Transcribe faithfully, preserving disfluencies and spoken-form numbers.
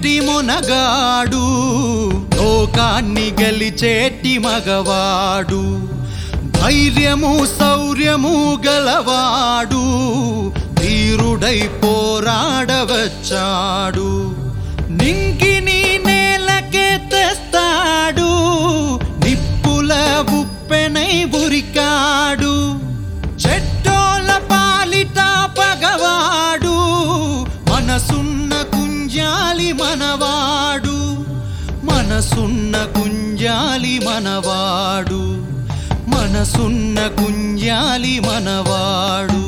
గట్టి మునగాడు లోకాన్ని గెలిచేటి మగవాడు ధైర్యము శౌర్యము గలవాడు ధీరుడై పోరాడవచ్చాడు నింగిని నేలకే తెస్తాడు నిప్పుల ఉప్పెనై ఉరికాడు చెట్టోల పాలిట పగవాడు మనసున్న కుంజాలి మనవాడు మనసున్న కుంజాలి మనవాడు మనసున్న కుంజాలి మనవాడు